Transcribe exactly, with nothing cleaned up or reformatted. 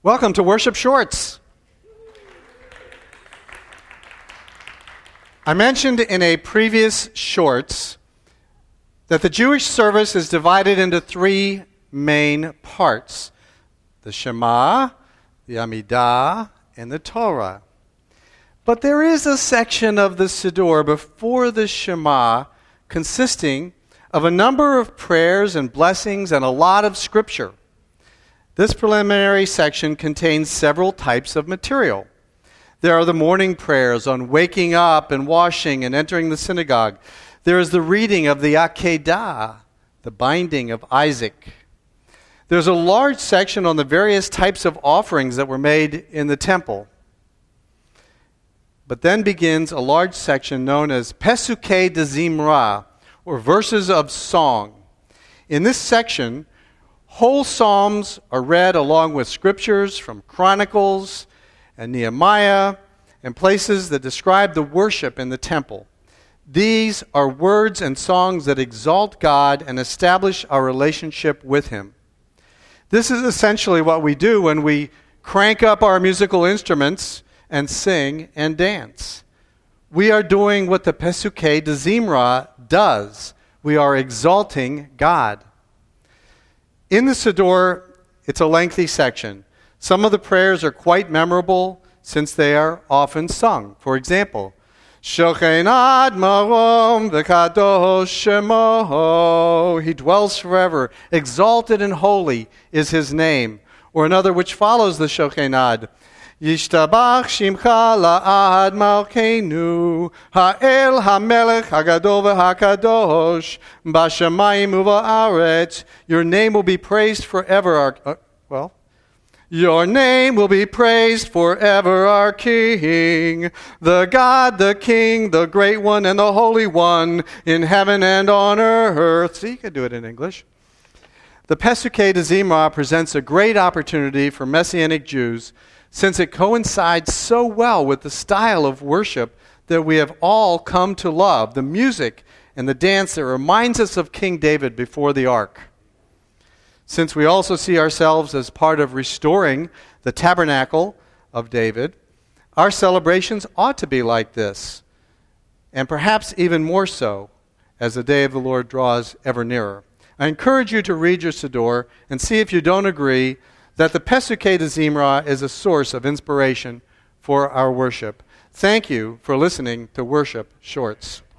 Welcome to Worship Shorts. I mentioned in a previous Shorts that the Jewish service is divided into three main parts: the Shema, the Amidah, and the Torah. But there is a section of the Siddur before the Shema consisting of a number of prayers and blessings and a lot of scripture. This preliminary section contains several types of material. There are the morning prayers on waking up and washing and entering the synagogue. There is the reading of the Akedah, the binding of Isaac. There's a large section on the various types of offerings that were made in the temple. But then begins a large section known as Pesukei de Zimra, or verses of song. In this section, whole psalms are read along with scriptures from Chronicles and Nehemiah and places that describe the worship in the temple. These are words and songs that exalt God and establish our relationship with Him. This is essentially what we do when we crank up our musical instruments and sing and dance. We are doing what the Pesukei de Zimra does. We are exalting God. In the Siddur, it's a lengthy section. Some of the prayers are quite memorable since they are often sung. For example, Shochen ad marom v'kadosh shemo. He dwells forever. Exalted and holy is His name. Or another which follows the Shochen ad. Yishtabach shimcha la'ad malkeinu, ha'el ha'melech ha'gadol v'ha'kadosh, b'shamayim u'ba'aretz. Your name will be praised forever, our, uh, well, your name will be praised forever, our King, the God, the King, the Great One, and the Holy One, in heaven and on earth. See, you can do it in English. The Pesukei de Zimra presents a great opportunity for Messianic Jews, since it coincides so well with the style of worship that we have all come to love, the music and the dance that reminds us of King David before the ark. Since we also see ourselves as part of restoring the tabernacle of David, our celebrations ought to be like this, and perhaps even more so as the day of the Lord draws ever nearer. I encourage you to read your Siddur and see if you don't agree that the Pesukei de Zimra is a source of inspiration for our worship. Thank you for listening to Worship Shorts.